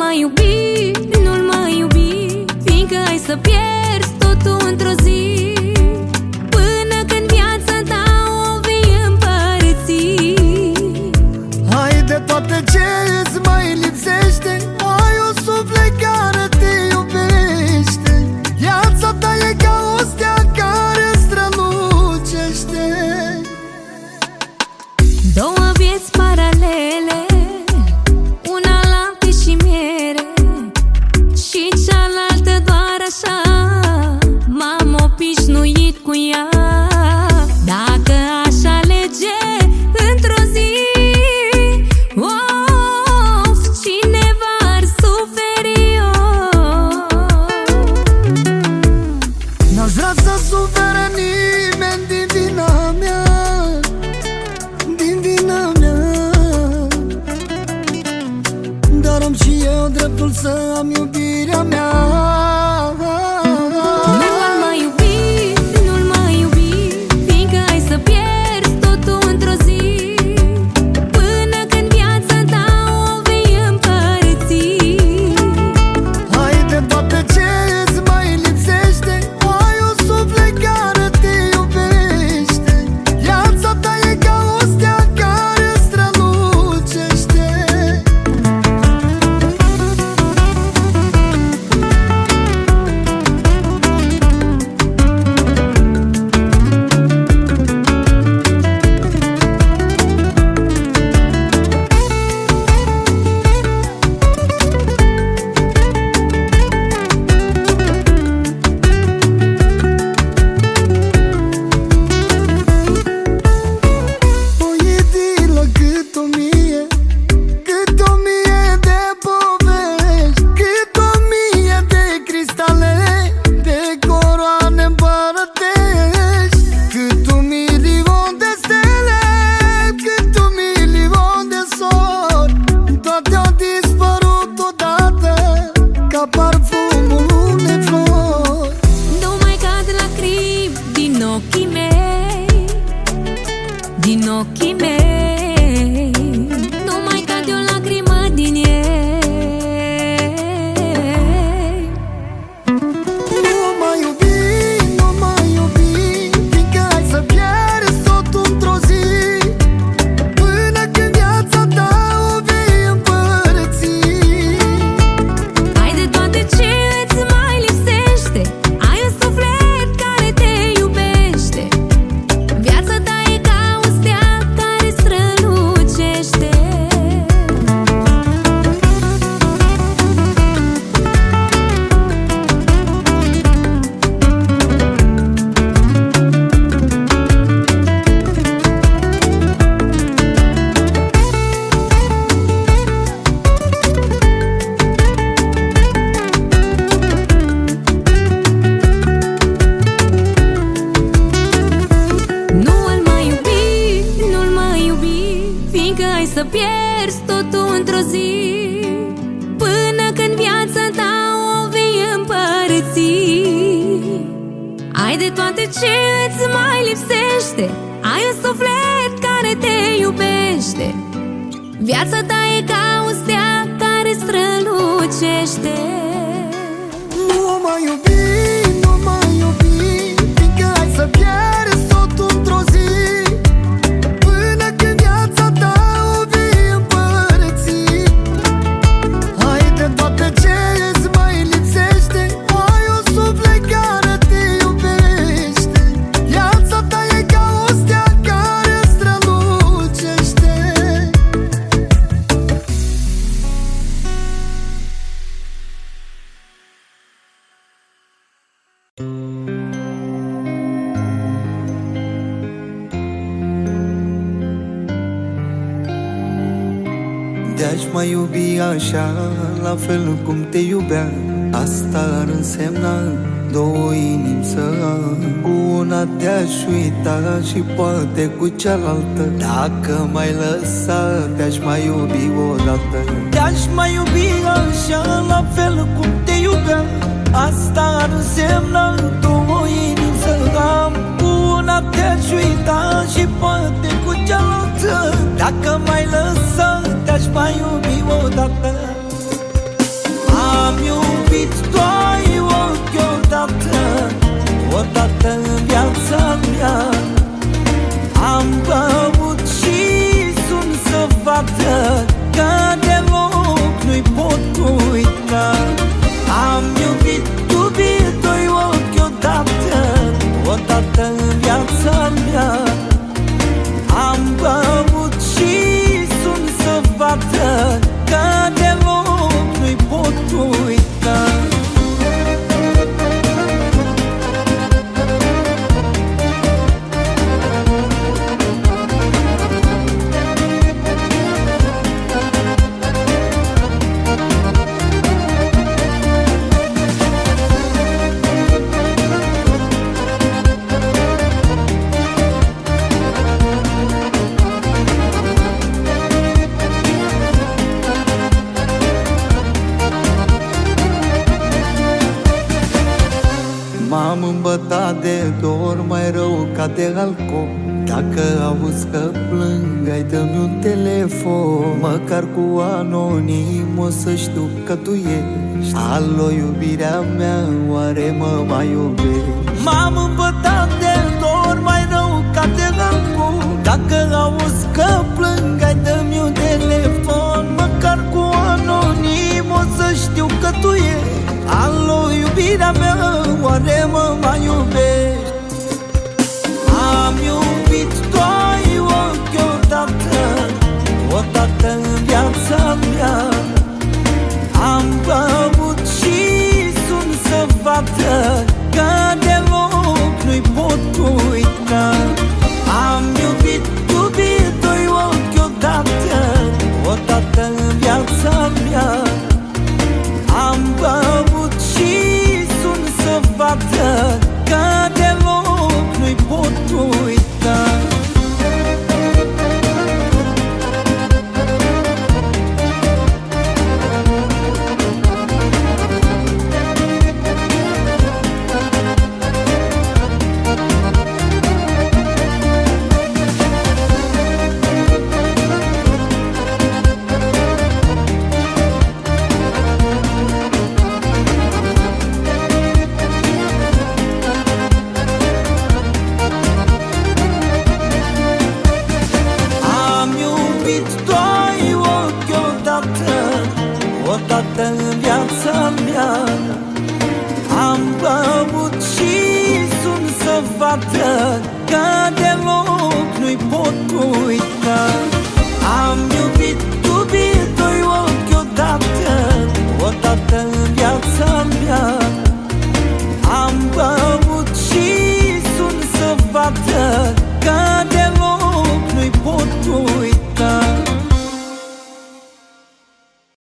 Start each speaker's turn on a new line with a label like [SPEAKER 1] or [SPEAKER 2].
[SPEAKER 1] mai iubi, nu-l mai iubi, fiindcă ai să pierzi totul într-o zi, până când viața ta o vei împărți.
[SPEAKER 2] Hai de toate ce îți mai lipsește, ai un suflet care te iubește. Viața ta e ca o stea care strălucește.
[SPEAKER 1] Două vieți paralele, una lapte și miere, și cealaltă doar așa. M-am obișnuit cu ea. Dacă aș alege într-o zi, of, cineva ar suferi eu.
[SPEAKER 2] N-aș vrea să sufere nimeni din vina mea, din vina mea. Dar am și eu dreptul să am iubirea mea.
[SPEAKER 1] Nu-l mai iubi, nu-l mai iubi, fiindcă ai să pierzi totul într-o zi, până când viața ta o vei împărți.
[SPEAKER 2] Hai de toate ce îți mai lipsește, ai un suflet care te iubește. Viața ta e ca o stea care strălucește. O idilă cât o mie, cât o mie de povești, cât o mie de cristale, de coroane împărătești, cât un milion de stele, cât un milion de sori. Toate au dispărut odată, ca parfumul unei flori.
[SPEAKER 1] Nu mai cad lacrimi din ochii mei, din ochii mei. Nu mai cad o lacrimă din ei.
[SPEAKER 2] Nu mai iubi, nu mai iubi, fiindcă ai să pierzi totul într-o zi, până când viața ta o vei împărți.
[SPEAKER 1] Hai de toate ce îți mai lipsește, ai un suflet care te iubește. Viața ta e ca o stea care strălucește. Nu-l mai iubi, nu-l mai iubi, fiindcă ai să pierzi totul într-o zi, până când viața ta o vei împărți. Ai de toate ce îți mai lipsește, ai un suflet care te iubește. Viața ta e ca o stea care strălucește.
[SPEAKER 2] Nu mai iubi, nu mai iubi, fiindcă ai să pierzi totul într-o zi, până când viața ta o vei împărți. Hai de toate ce îți mai lipsește, ai un suflet care te iubește. Viața ta e ca o stea care strălucește.
[SPEAKER 3] Te-aș mai iubi așa, la fel cum te iubeam, asta ar însemna două inimi să am. Cu una te-aș uita și poate cu cealaltă, dacă m-ai lăsat, te-aș mai iubi odată. Te-aș mai iubi așa, la fel cum te iubeam, asta ar însemna două inimi să am. Cu una te-aș uita și poate cu cealaltă, dacă m-ai lăsat, te-aș mai iubi odată. M-am îmbătat de dor mai rău ca de alcool. Dacă auzi că plâng, ai dă-mi un telefon. Măcar cu anonim o să știu că tu ești. Alo, iubirea mea, oare mă mai iubești? M-am îmbătat de dor mai rău ca de alcool. Dacă auzi că plâng, ai dă-mi un telefon. Măcar cu anonim o să știu că tu ești. Alo, iubirea mea, oare mă mai iubești? Am iubit doi ochi odată în viața mea. Am băut și sunt să vadă că deloc nu-i pot uita. Am iubit doi ochi odată în viața mea. Am băut și sunt să vadă că deloc nu-i pot uita. Odată în viața mea. Am băut și sunt să vadă că deloc nu-i pot uita. Am iubit doi ochi odată în viața mea. Am băut și sunt să vadă că